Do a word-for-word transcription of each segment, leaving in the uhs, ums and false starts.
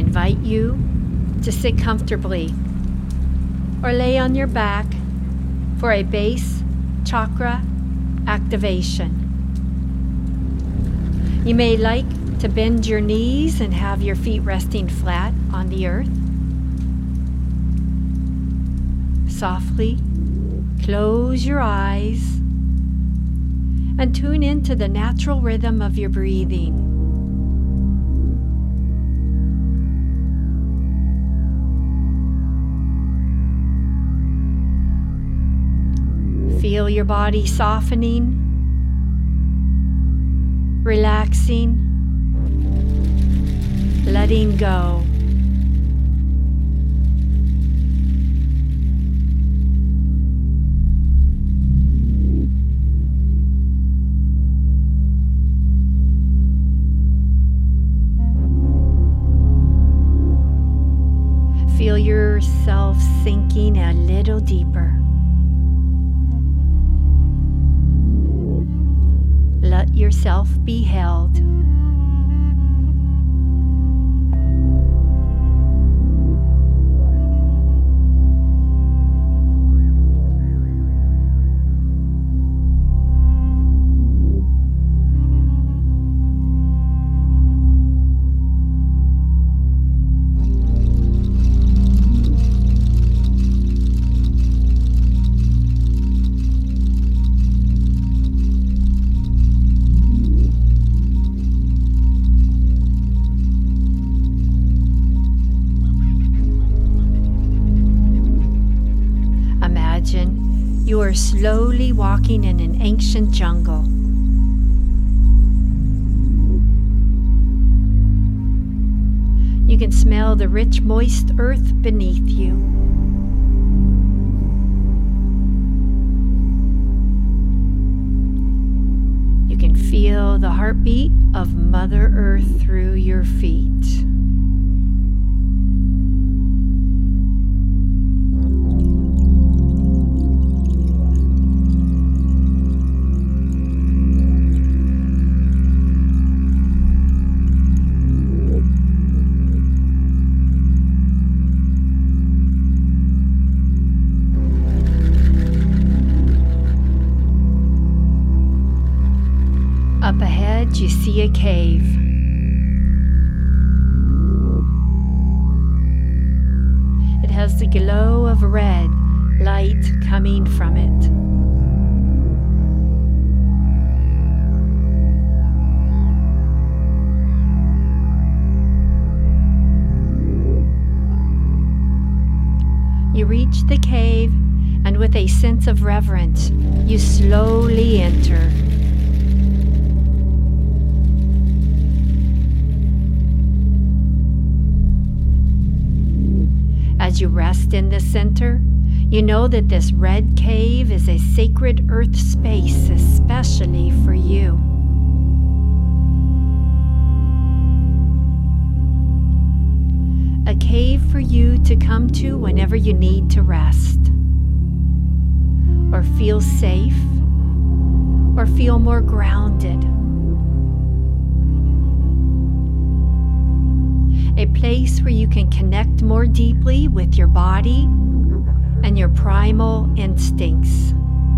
invite you to sit comfortably or lay on your back for a base chakra activation. You may like to bend your knees and have your feet resting flat on the earth. Softly close your eyes and tune into the natural rhythm of your breathing. Feel your body softening, relaxing, letting go. Feel yourself sinking a little deeper. Let yourself be held. You are slowly walking in an ancient jungle. You can smell the rich, moist earth beneath you. You can feel the heartbeat of Mother Earth through your feet. Up ahead, you see a cave. It has the glow of red light coming from it. You reach the cave, and with a sense of reverence, you slowly enter. As you rest in the center, you know that this red cave is a sacred earth space especially for you. A cave for you to come to whenever you need to rest, or feel safe, or feel more grounded. A place where you can connect more deeply with your body and your primal instincts.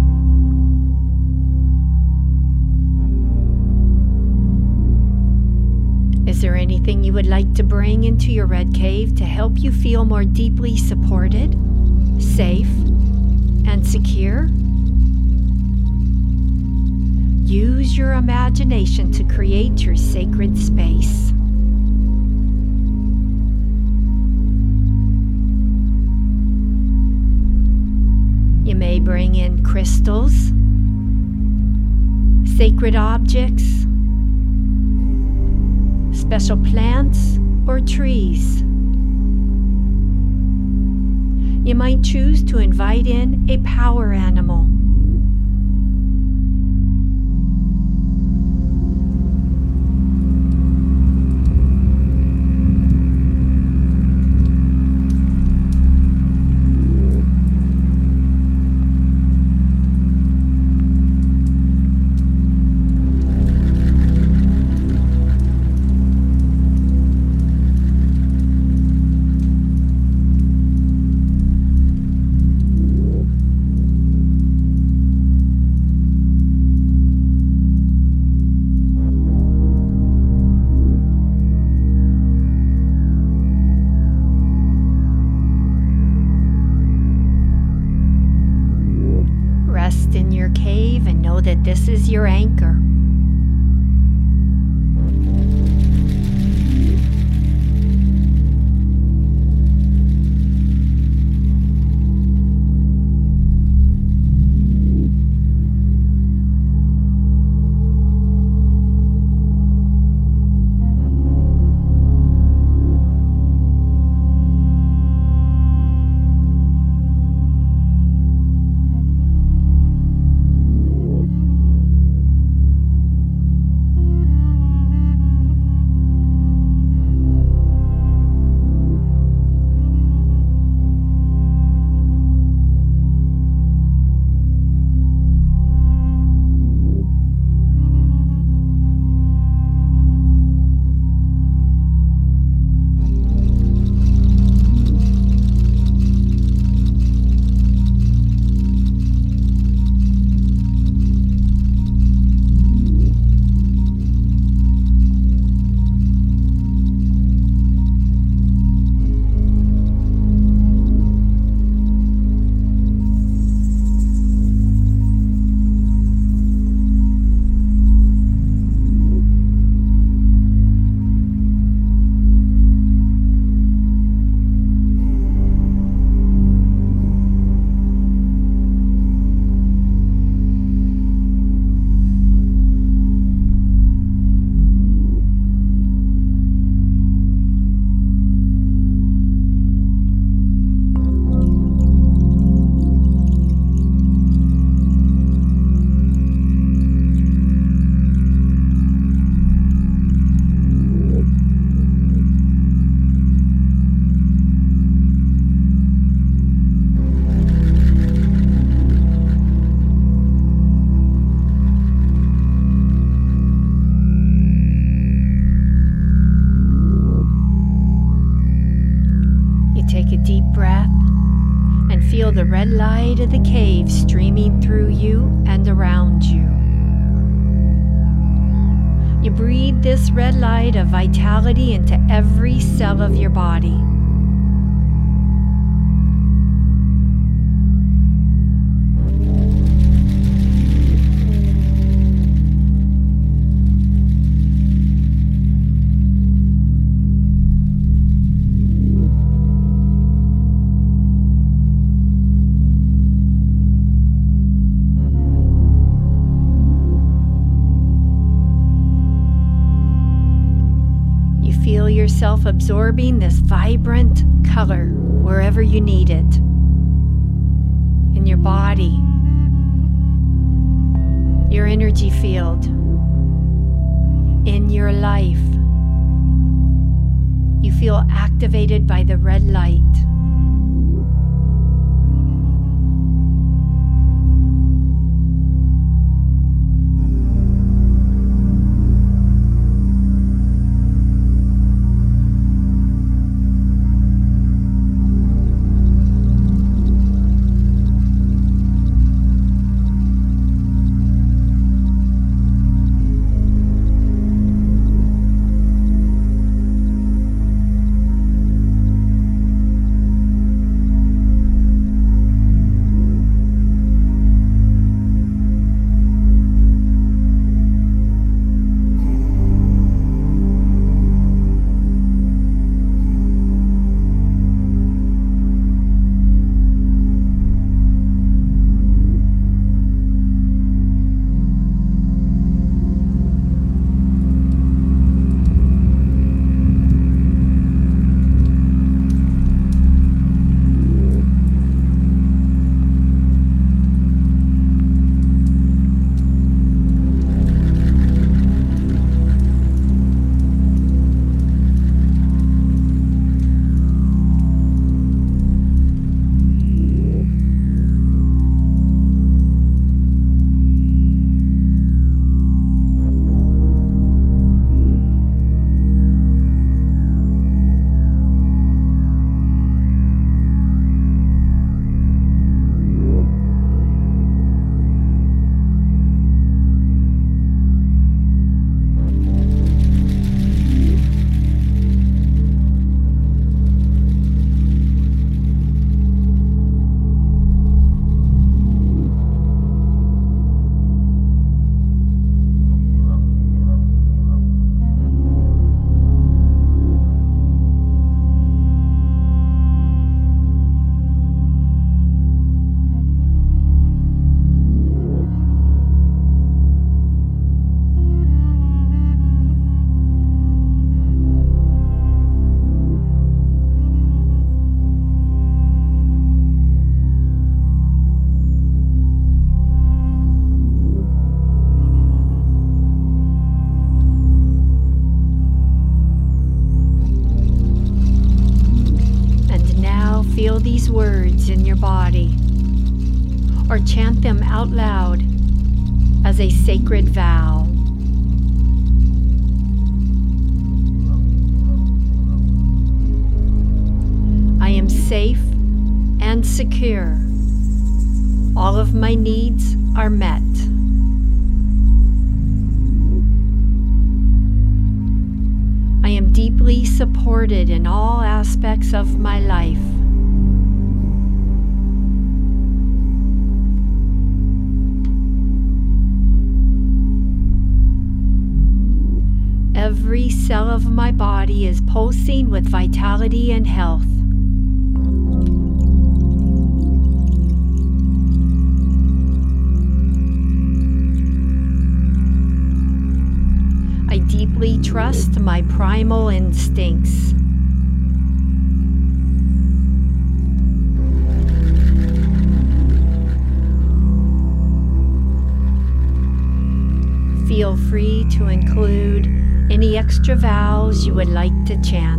Is there anything you would like to bring into your red cave to help you feel more deeply supported, safe, and secure? Use your imagination to create your sacred space. You may bring in crystals, sacred objects, special plants, or trees. You might choose to invite in a power animal. This is your anchor. Take a deep breath and feel the red light of the cave streaming through you and around you. You breathe this red light of vitality into every cell of your body. Feel yourself absorbing this vibrant color wherever you need it. In your body, your energy field, in your life. You feel activated by the red light. these words in your body or chant them out loud as a sacred vow. I am safe and secure. All of my needs are met. I am deeply supported in all aspects of my life. Every cell of my body is pulsing with vitality and health. I deeply trust my primal instincts. Feel free to include any extra vows you would like to chant.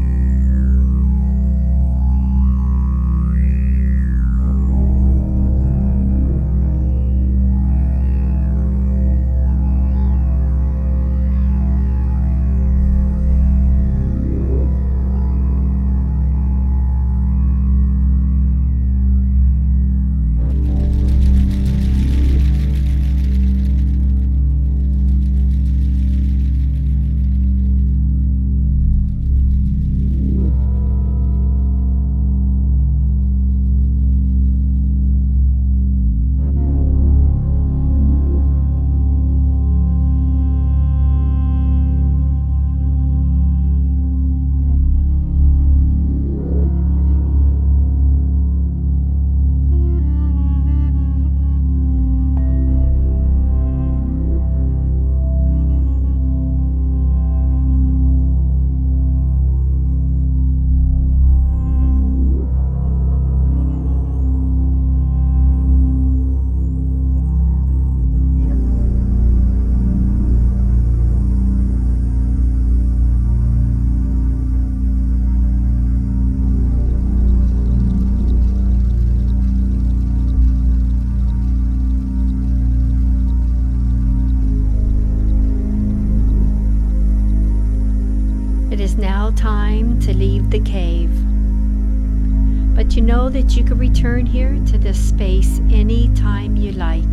It is now time to leave the cave, but you know that you can return here to this space anytime you like.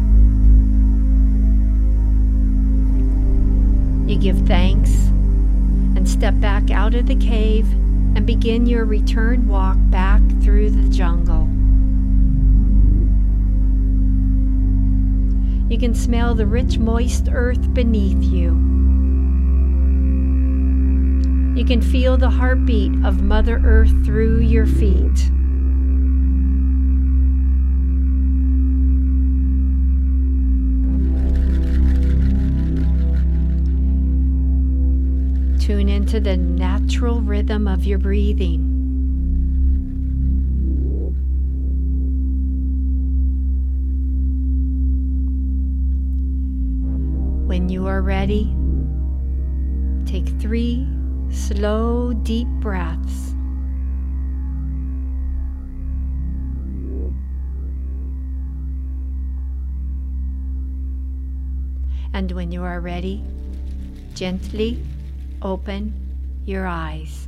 You give thanks and step back out of the cave and begin your return walk back through the jungle. You can smell the rich, moist earth beneath you. You can feel the heartbeat of Mother Earth through your feet. Tune into the natural rhythm of your breathing. When you are ready, take three slow, deep breaths. And when you are ready, gently open your eyes.